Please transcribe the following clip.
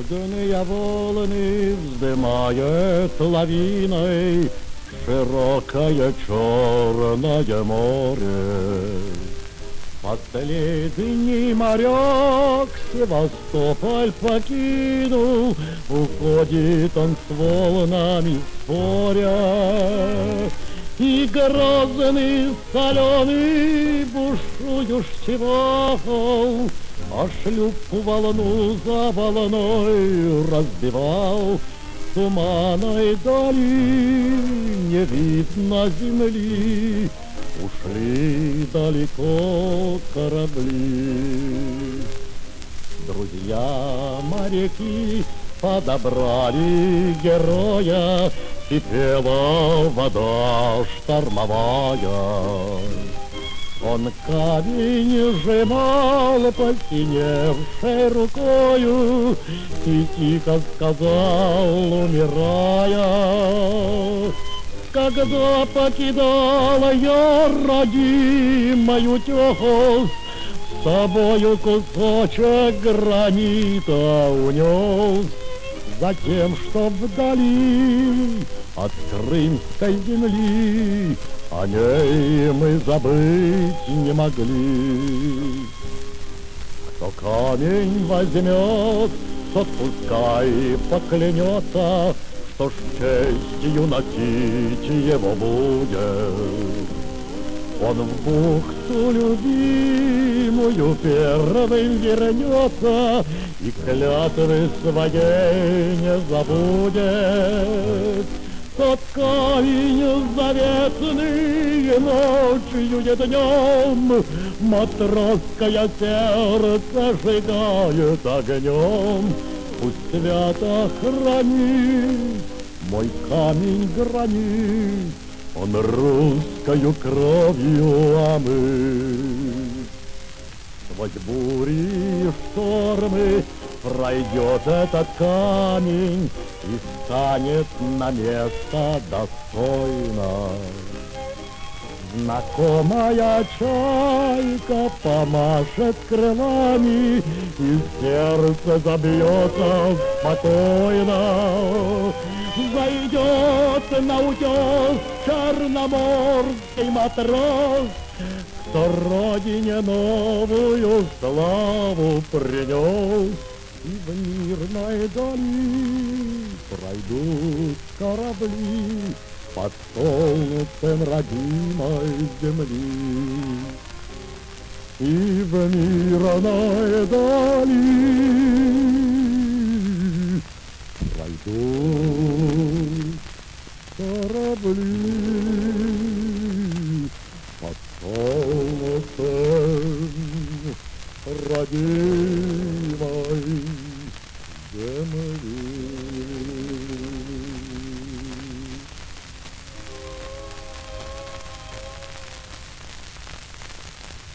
Медные волны вздымает лавиной широкое черное море. Последний моряк Севастополь покинул, уходит он с волнами споря. И грозный соленый бушующий вал, а шлюпку волну за волной разбивал. В туманной дали не видно земли, ушли далеко корабли. Друзья моряки подобрали героя, кипела вода штормовая. Он камень сжимал посиневшей рукою и тихо сказал, умирая: когда покидала я родимую тёс, с собою кусочек гранита унес, затем, чтоб вдали от крымской земли о ней мы забыть не могли. Кто камень возьмет, тот пускай поклянется, что ж честью носить его будет. Он в бухту любимую первым вернется и клятвы своей не забудет. Тот камень заветный ночью и днем матросское сердце сжигает огнем. Пусть свято хранит мой камень гранит, он русскою кровью омыт. Сквозь бури и штормы пройдет этот камень и станет на место достойно. Знакомая чайка помашет крылами, и сердце забьется спокойно. Зайдет на утес черноморский матрос, кто родине новую славу принес. И в мирной дали пройдут корабли под солнцем родимой земли. И в мирной дали пройдут корабли под солнцем родимой земли.